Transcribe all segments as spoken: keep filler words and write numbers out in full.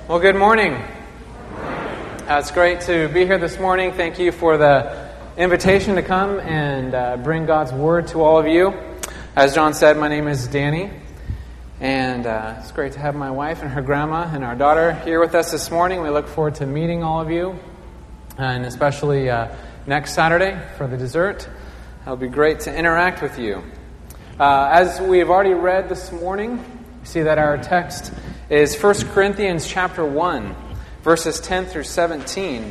Well, good morning. Uh, it's great to be here this morning. Thank you for the invitation to come and uh, bring God's Word to all of you. As John said, my name is Danny, and uh, it's great to have my wife and her grandma and our daughter here with us this morning. We look forward to meeting all of you, and especially uh, next Saturday for the dessert. It'll be great to interact with you. Uh, as we've already read this morning, we see that our text is First Corinthians chapter one, verses ten through seventeen.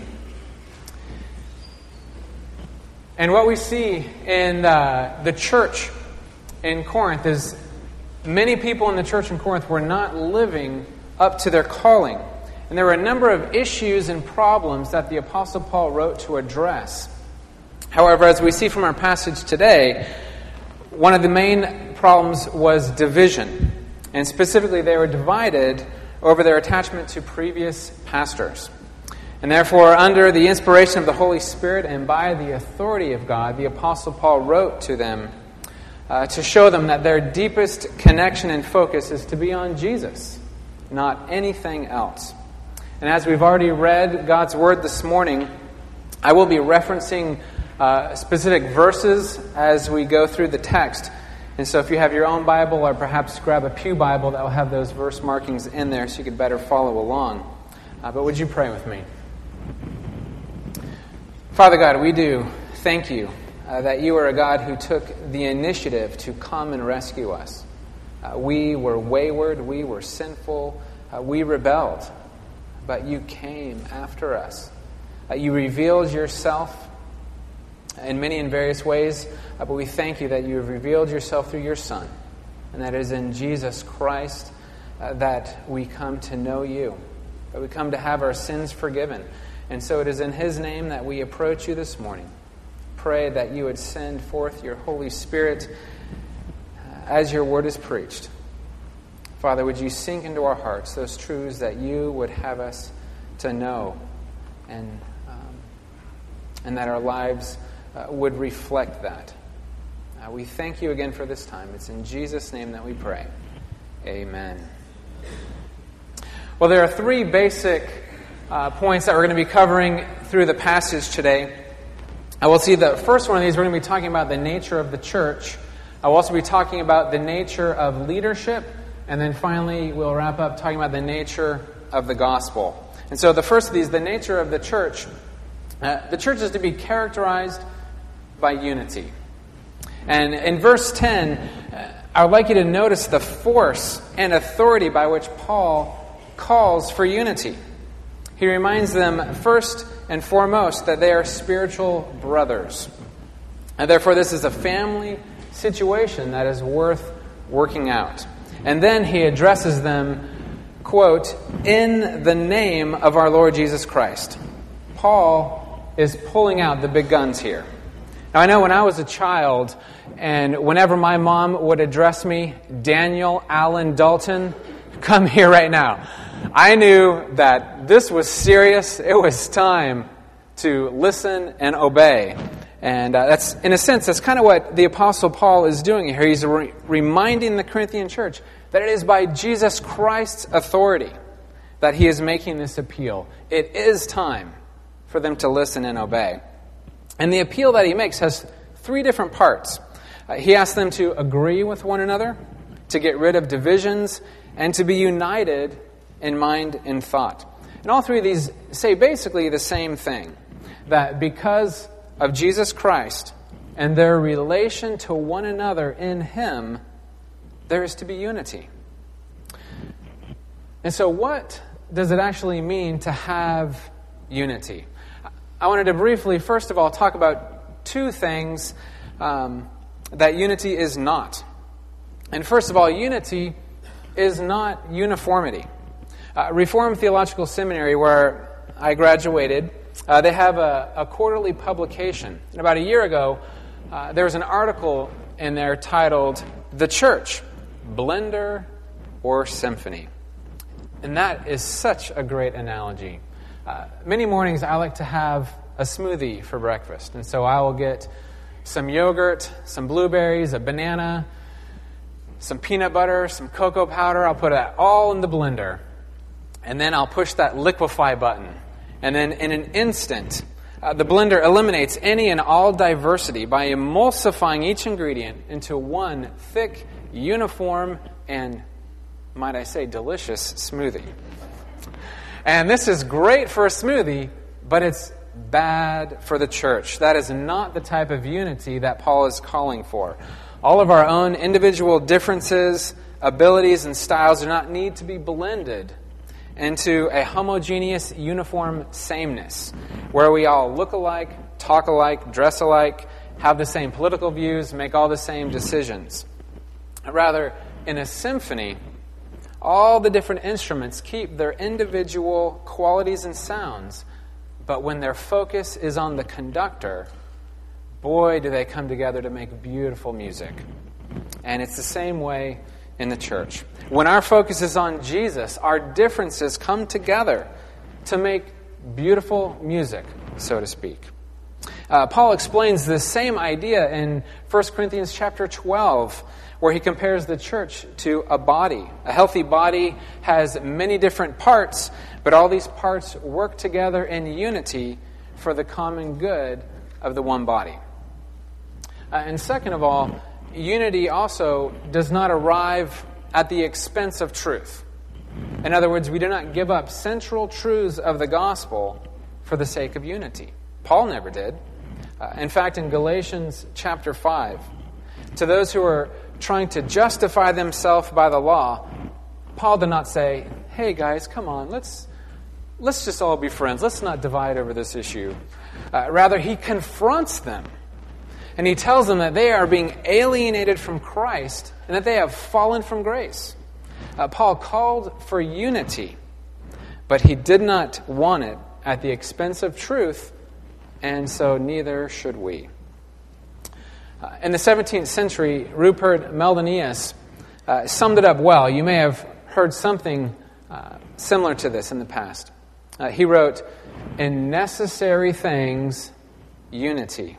And what we see in uh, the church in Corinth is many people in the church in Corinth were not living up to their calling. And there were a number of issues and problems that the Apostle Paul wrote to address. However, as we see from our passage today, one of the main problems was division. And specifically, they were divided over their attachment to previous pastors. And therefore, under the inspiration of the Holy Spirit and by the authority of God, the Apostle Paul wrote to them uh, to show them that their deepest connection and focus is to be on Jesus, not anything else. And as we've already read God's Word this morning, I will be referencing uh, specific verses as we go through the text. And so if you have your own Bible, or perhaps grab a pew Bible that will have those verse markings in there so you could better follow along. Uh, but would you pray with me? Father God, we do thank you uh, that you are a God who took the initiative to come and rescue us. Uh, we were wayward, we were sinful, uh, we rebelled, but you came after us. Uh, you revealed yourself in many and various ways, uh, but we thank you that you have revealed yourself through your Son, and that it is in Jesus Christ uh, that we come to know you, that we come to have our sins forgiven. And so it is in His name that we approach you this morning. Pray that you would send forth your Holy Spirit uh, as your word is preached. Father, would you sink into our hearts those truths that you would have us to know, and um, and that our lives Uh, would reflect that. Uh, we thank you again for this time. It's in Jesus' name that we pray. Amen. Well, there are three basic uh, points that we're going to be covering through the passage today. I will see the first one of these, we're going to be talking about the nature of the church. I will also be talking about the nature of leadership. And then finally, we'll wrap up talking about the nature of the gospel. And so the first of these, the nature of the church. Uh, the church is to be characterized by unity. And in verse ten, I would like you to notice the force and authority by which Paul calls for unity. He reminds them first and foremost that they are spiritual brothers. And therefore this is a family situation that is worth working out. And then he addresses them, quote, in the name of our Lord Jesus Christ. Paul is pulling out the big guns here. Now, I know when I was a child, and whenever my mom would address me, Daniel Allen Dalton, come here right now, I knew that this was serious. It was time to listen and obey. And uh, that's, in a sense, that's kind of what the Apostle Paul is doing here. He's re- reminding the Corinthian church that it is by Jesus Christ's authority that he is making this appeal. It is time for them to listen and obey. And the appeal that he makes has three different parts. Uh, he asks them to agree with one another, to get rid of divisions, and to be united in mind and thought. And all three of these say basically the same thing, that because of Jesus Christ and their relation to one another in Him, there is to be unity. And so what does it actually mean to have unity? I wanted to briefly, first of all, talk about two things um, that unity is not. And first of all, unity is not uniformity. Uh, Reformed Theological Seminary, where I graduated, uh, they have a, a quarterly publication. And about a year ago, uh, there was an article in there titled, "The Church, Blender or Symphony?" And that is such a great analogy. Uh, many mornings I like to have a smoothie for breakfast. And so I will get some yogurt, some blueberries, a banana, some peanut butter, some cocoa powder. I'll put it all in the blender. And then I'll push that liquefy button. And then in an instant, uh, the blender eliminates any and all diversity by emulsifying each ingredient into one thick, uniform, and, might I say, delicious smoothie. And this is great for a smoothie, but it's bad for the church. That is not the type of unity that Paul is calling for. All of our own individual differences, abilities, and styles do not need to be blended into a homogeneous, uniform sameness, where we all look alike, talk alike, dress alike, have the same political views, make all the same decisions. Rather, in a symphony, all the different instruments keep their individual qualities and sounds, but when their focus is on the conductor, boy, do they come together to make beautiful music. And it's the same way in the church. When our focus is on Jesus, our differences come together to make beautiful music, so to speak. Uh, Paul explains this same idea in First Corinthians chapter twelve, where he compares the church to a body. A healthy body has many different parts, but all these parts work together in unity for the common good of the one body. Uh, and second of all, unity also does not arrive at the expense of truth. In other words, we do not give up central truths of the gospel for the sake of unity. Paul never did. Uh, in fact, in Galatians chapter five, to those who are trying to justify themselves by the law, Paul did not say, hey guys, come on, let's let's just all be friends. Let's not divide over this issue. Uh, rather, he confronts them. And he tells them that they are being alienated from Christ and that they have fallen from grace. Uh, Paul called for unity, but he did not want it at the expense of truth, and so neither should we. Uh, in the seventeenth century, Rupert Meldenius uh, summed it up well. You may have heard something uh, similar to this in the past. Uh, he wrote, "In necessary things, unity.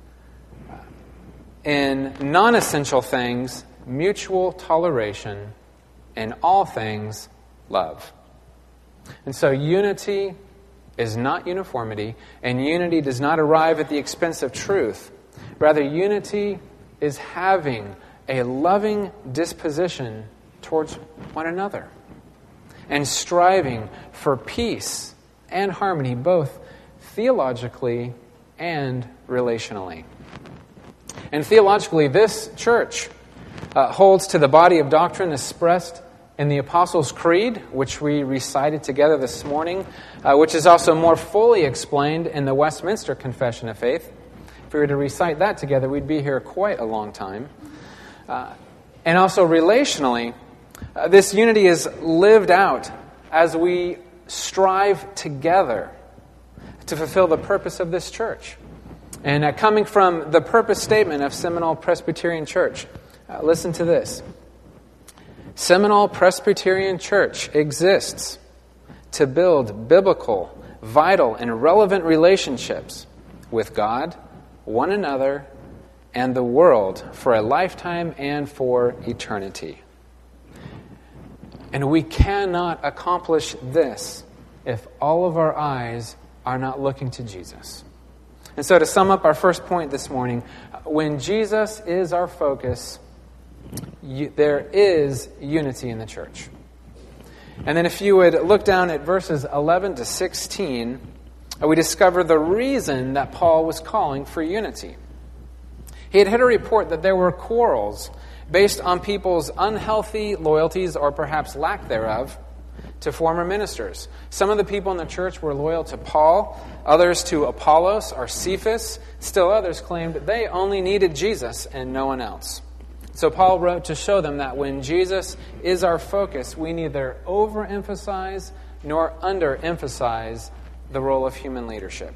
In non-essential things, mutual toleration. In all things, love." And so unity is not uniformity, and unity does not arrive at the expense of truth. Rather, unity is having a loving disposition towards one another and striving for peace and harmony, both theologically and relationally. And theologically, this church uh, holds to the body of doctrine expressed in the Apostles' Creed, which we recited together this morning, uh, which is also more fully explained in the Westminster Confession of Faith. If we were to recite that together, we'd be here quite a long time. Uh, and also relationally, uh, this unity is lived out as we strive together to fulfill the purpose of this church. And uh, coming from the purpose statement of Seminole Presbyterian Church, uh, listen to this. Seminole Presbyterian Church exists to build biblical, vital, and relevant relationships with God, one another, and the world for a lifetime and for eternity. And we cannot accomplish this if all of our eyes are not looking to Jesus. And so to sum up our first point this morning, when Jesus is our focus, you, there is unity in the church. And then if you would look down at verses eleven to sixteen, we discover the reason that Paul was calling for unity. He had had a report that there were quarrels based on people's unhealthy loyalties, or perhaps lack thereof, to former ministers. Some of the people in the church were loyal to Paul, others to Apollos or Cephas. Still others claimed they only needed Jesus and no one else. So Paul wrote to show them that when Jesus is our focus, we neither overemphasize nor underemphasize the role of human leadership.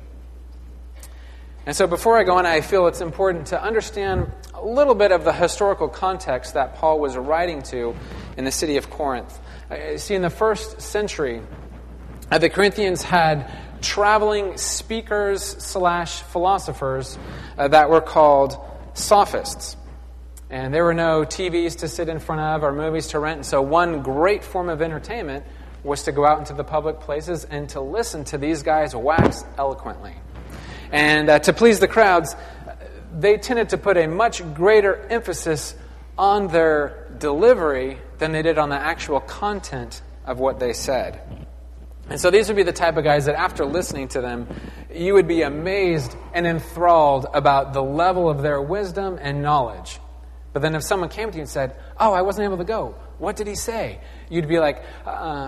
And so before I go on, I feel it's important to understand a little bit of the historical context that Paul was writing to in the city of Corinth. Uh, see, in the first century, uh, the Corinthians had traveling speakers slash philosophers uh, that were called sophists. And there were no T Vs to sit in front of or movies to rent. And so one great form of entertainment was to go out into the public places and to listen to these guys wax eloquently. And uh, to please the crowds, they tended to put a much greater emphasis on their delivery than they did on the actual content of what they said. And so these would be the type of guys that after listening to them, you would be amazed and enthralled about the level of their wisdom and knowledge. But then if someone came to you and said, oh, I wasn't able to go, what did he say? You'd be like, uh,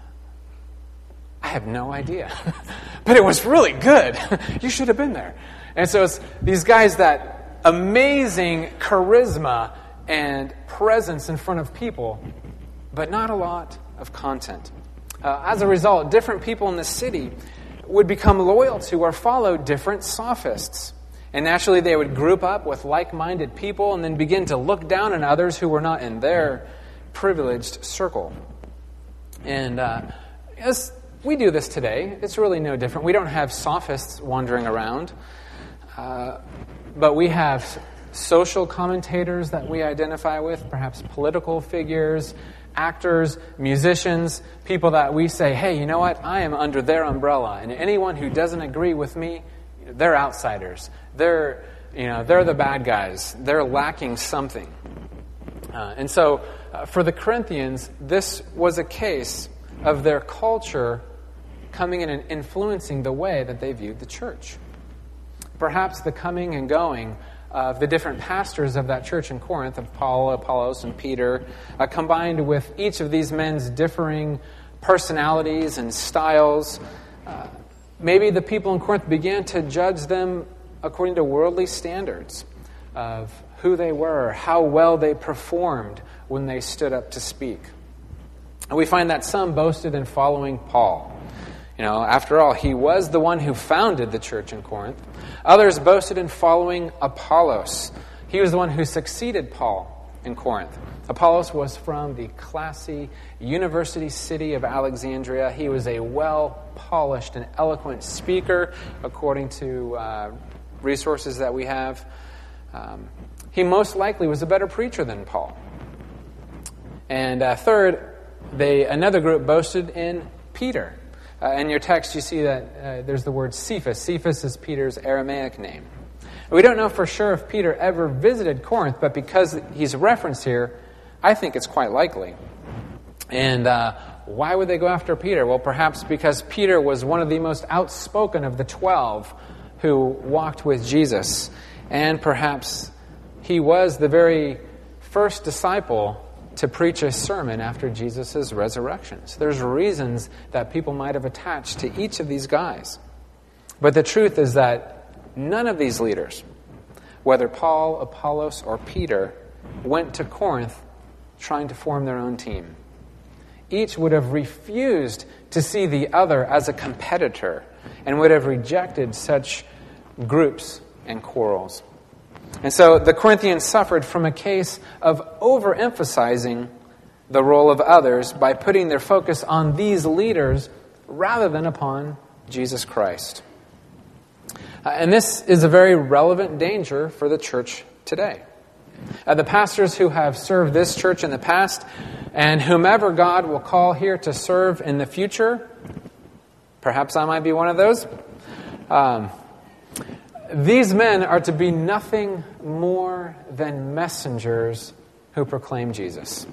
I have no idea. But it was really good. You should have been there. And so it's these guys that amazing charisma and presence in front of people, but not a lot of content. Uh, as a result, different people in the city would become loyal to or follow different sophists. And naturally, they would group up with like-minded people and then begin to look down on others who were not in their privileged circle. And uh, as we do this today, it's really no different. We don't have sophists wandering around, uh, but we have social commentators that we identify with, perhaps political figures, actors, musicians, people that we say, hey, you know what? I am under their umbrella, and anyone who doesn't agree with me, they're outsiders. They're, you know, they're the bad guys. They're lacking something. Uh, and so, uh, for the Corinthians, this was a case of their culture coming in and influencing the way that they viewed the church. Perhaps the coming and going of the different pastors of that church in Corinth, of Paul, Apollos, and Peter, uh, combined with each of these men's differing personalities and styles, uh, maybe the people in Corinth began to judge them according to worldly standards of who they were, how well they performed when they stood up to speak. And we find that some boasted in following Paul. You know, after all, he was the one who founded the church in Corinth. Others boasted in following Apollos. He was the one who succeeded Paul in Corinth. Apollos was from the classy university city of Alexandria. He was a well-polished and eloquent speaker, according to uh, resources that we have. Um, he most likely was a better preacher than Paul. And uh, third, they another group boasted in Peter. Uh, in your text, you see that uh, there's the word Cephas. Cephas is Peter's Aramaic name. We don't know for sure if Peter ever visited Corinth, but because he's referenced here, I think it's quite likely. And uh, why would they go after Peter? Well, perhaps because Peter was one of the most outspoken of the twelve who walked with Jesus. And perhaps he was the very first disciple to preach a sermon after Jesus' resurrection. So there's reasons that people might have attached to each of these guys. But the truth is that none of these leaders, whether Paul, Apollos, or Peter, went to Corinth trying to form their own team. Each would have refused to see the other as a competitor and would have rejected such groups and quarrels. And so the Corinthians suffered from a case of overemphasizing the role of others by putting their focus on these leaders rather than upon Jesus Christ. Uh, and this is a very relevant danger for the church today. Uh, the pastors who have served this church in the past and whomever God will call here to serve in the future, perhaps I might be one of those, um, these men are to be nothing more than messengers who proclaim Jesus.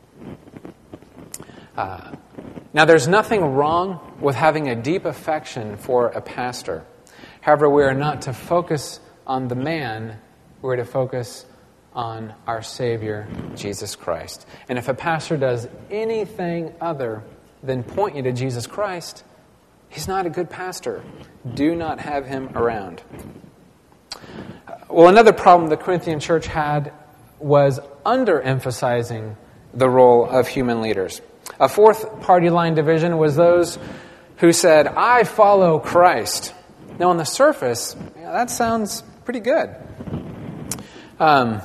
Uh, now, there's nothing wrong with having a deep affection for a pastor. However, we are not to focus on the man. We're to focus on our Savior, Jesus Christ. And if a pastor does anything other than point you to Jesus Christ, he's not a good pastor. Do not have him around. Well, another problem the Corinthian church had was underemphasizing the role of human leaders. A fourth party line division was those who said, I follow Christ. Now, on the surface, yeah, that sounds pretty good. Um,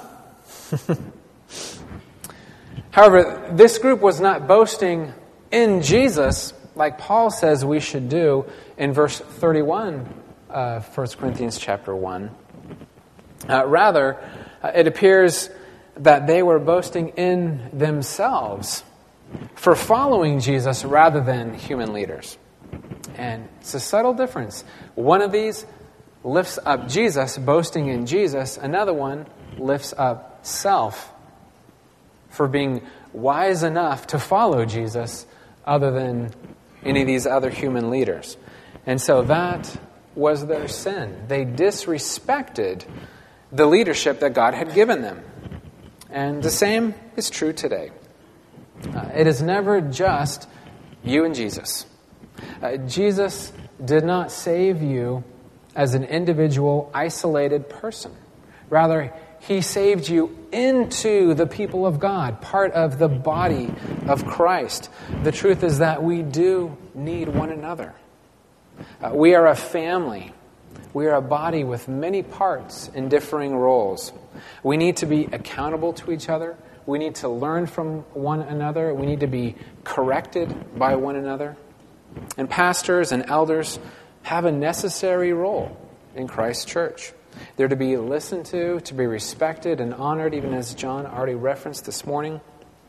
however, this group was not boasting in Jesus like Paul says we should do in verse thirty-one of First Corinthians chapter one. Uh, rather, uh, it appears that they were boasting in themselves for following Jesus rather than human leaders. And it's a subtle difference. One of these lifts up Jesus, boasting in Jesus. Another one lifts up self for being wise enough to follow Jesus other than any of these other human leaders. And so that was their sin. They disrespected the leadership that God had given them. And the same is true today. Uh, it is never just you and Jesus. Uh, Jesus did not save you as an individual, isolated person. Rather, He saved you into the people of God, part of the body of Christ. The truth is that we do need one another. Uh, we are a family. We are a body with many parts in differing roles. We need to be accountable to each other. We need to learn from one another. We need to be corrected by one another. And pastors and elders have a necessary role in Christ's church. They're to be listened to, to be respected and honored, even as John already referenced this morning,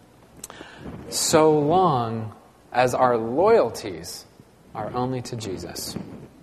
so long as our loyalties are only to Jesus.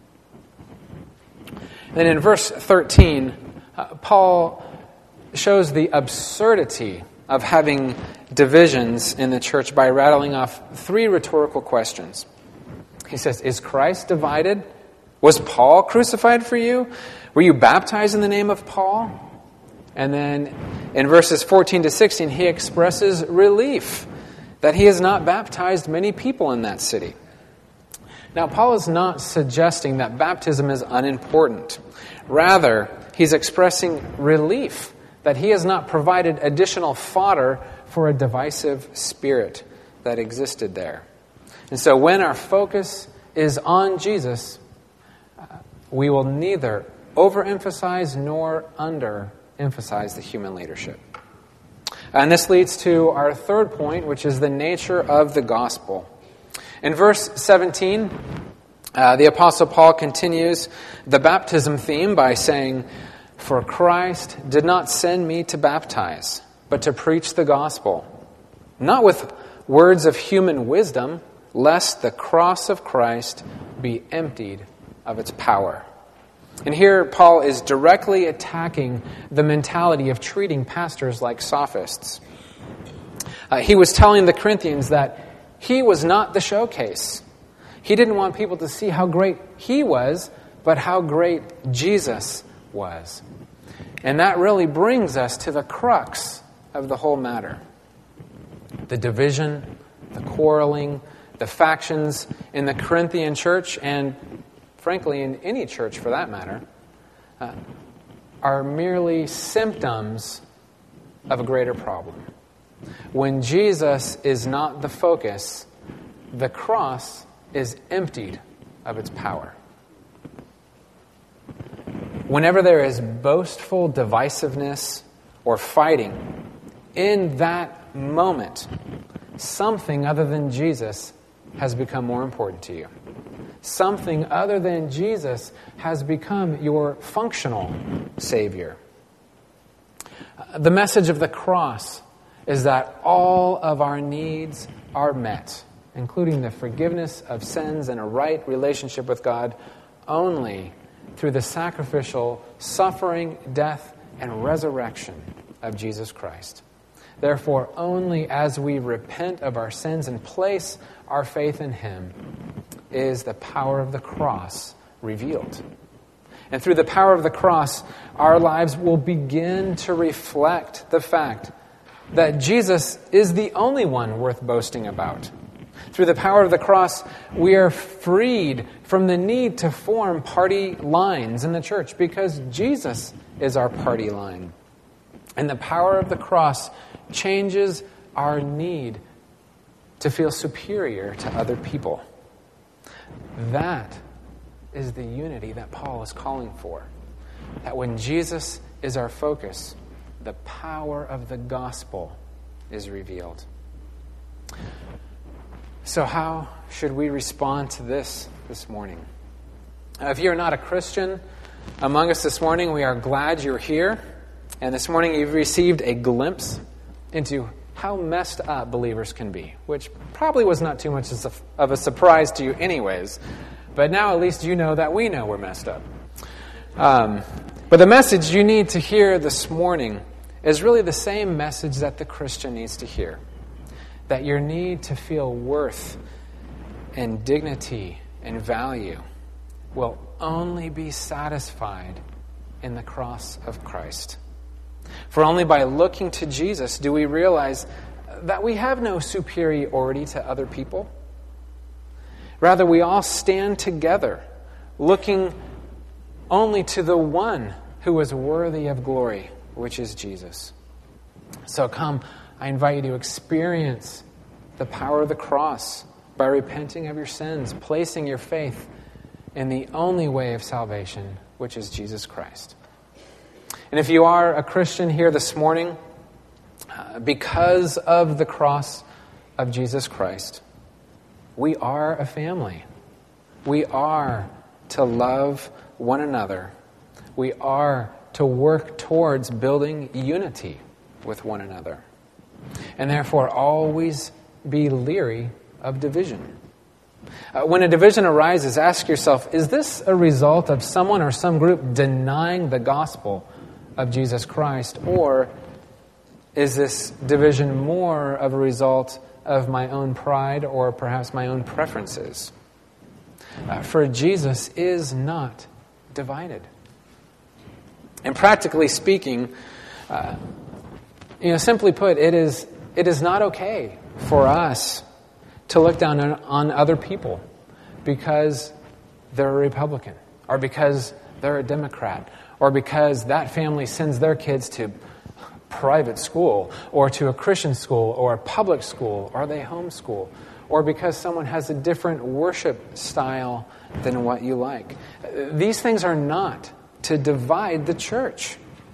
Then in verse thirteen, uh, Paul shows the absurdity of having divisions in the church by rattling off three rhetorical questions. He says, is Christ divided? Was Paul crucified for you? Were you baptized in the name of Paul? And then in verses fourteen to sixteen, he expresses relief that he has not baptized many people in that city. Now, Paul is not suggesting that baptism is unimportant. Rather, he's expressing relief that he has not provided additional fodder for a divisive spirit that existed there. And so when our focus is on Jesus, uh, we will neither overemphasize nor underemphasize the human leadership. And this leads to our third point, which is the nature of the gospel. In verse seventeen, uh, the Apostle Paul continues the baptism theme by saying, "For Christ did not send me to baptize, but to preach the gospel, not with words of human wisdom, lest the cross of Christ be emptied of its power." And here Paul is directly attacking the mentality of treating pastors like sophists. Uh, he was telling the Corinthians that he was not the showcase. He didn't want people to see how great he was, but how great Jesus was. And that really brings us to the crux of the whole matter. The division, the quarreling, the factions in the Corinthian church, and frankly in any church for that matter, uh, are merely symptoms of a greater problem. When Jesus is not the focus, the cross is emptied of its power. Whenever there is boastful divisiveness or fighting, in that moment, something other than Jesus has become more important to you. Something other than Jesus has become your functional Savior. The message of the cross is that all of our needs are met, including the forgiveness of sins and a right relationship with God, only through the sacrificial suffering, death, and resurrection of Jesus Christ. Therefore, only as we repent of our sins and place our faith in Him is the power of the cross revealed. And through the power of the cross, our lives will begin to reflect the fact that Jesus is the only one worth boasting about. Through the power of the cross, we are freed from the need to form party lines in the church because Jesus is our party line. And the power of the cross changes our need to feel superior to other people. That is the unity that Paul is calling for. That when Jesus is our focus, the power of the gospel is revealed. So how should we respond to this this morning? Uh, if you're not a Christian among us this morning, we are glad you're here. And this morning you've received a glimpse into how messed up believers can be, which probably was not too much of a surprise to you anyways. But now at least you know that we know we're messed up. Um, but the message you need to hear this morning is really the same message that the Christian needs to hear. That your need to feel worth and dignity and value will only be satisfied in the cross of Christ. For only by looking to Jesus do we realize that we have no superiority to other people. Rather, we all stand together, looking only to the one who is worthy of glory, which is Jesus. So come, I invite you to experience the power of the cross by repenting of your sins, placing your faith in the only way of salvation, which is Jesus Christ. And if you are a Christian here this morning, uh, because of the cross of Jesus Christ, we are a family. We are to love one another. We are to work towards building unity with one another. And therefore, always be leery of division. Uh, when a division arises, ask yourself, is this a result of someone or some group denying the gospel of Jesus Christ, or is this division more of a result of my own pride or perhaps my own preferences? Uh, for Jesus is not divided. And practically speaking, uh, you know, simply put, it is it is not okay for us to look down on, on other people because they're a Republican, or because they're a Democrat, or because that family sends their kids to private school, or to a Christian school, or a public school, or they homeschool, or because someone has a different worship style than what you like. These things are not to divide the church.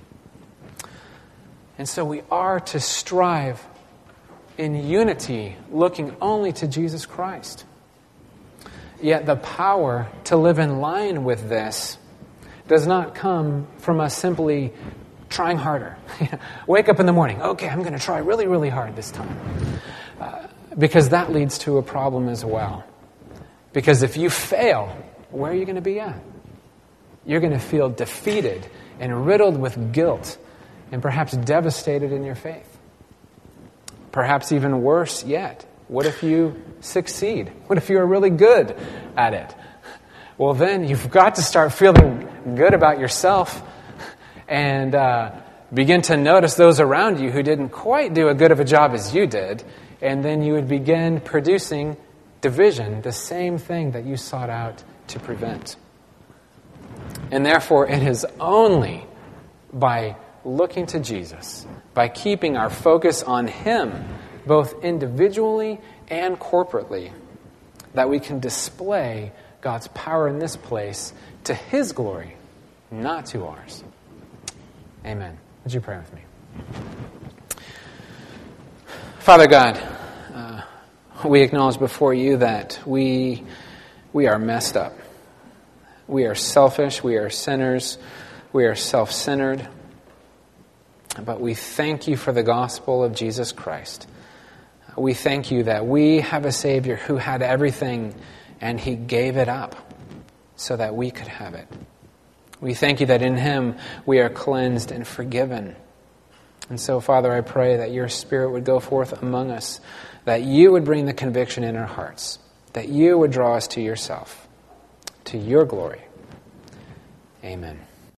And so we are to strive in unity, looking only to Jesus Christ. Yet the power to live in line with this does not come from us simply trying harder. Wake up in the morning, okay, I'm going to try really, really hard this time. Uh, because that leads to a problem as well. Because if you fail, where are you going to be at? You're going to feel defeated and riddled with guilt and perhaps devastated in your faith. Perhaps even worse yet, what if you succeed? What if you're really good at it? Well, then you've got to start feeling good about yourself and uh, begin to notice those around you who didn't quite do a good of a job as you did, and then you would begin producing division, the same thing that you sought out to prevent. And therefore, it is only by looking to Jesus, by keeping our focus on Him, both individually and corporately, that we can display God's power in this place to His glory, not to ours. Amen. Would you pray with me? Father God, uh, we acknowledge before you that we we are messed up. We are selfish. We are sinners. We are self-centered. But we thank you for the gospel of Jesus Christ. We thank you that we have a Savior who had everything and He gave it up so that we could have it. We thank you that in Him we are cleansed and forgiven. And so, Father, I pray that your Spirit would go forth among us, that you would bring the conviction in our hearts, that you would draw us to yourself, to your glory. Amen.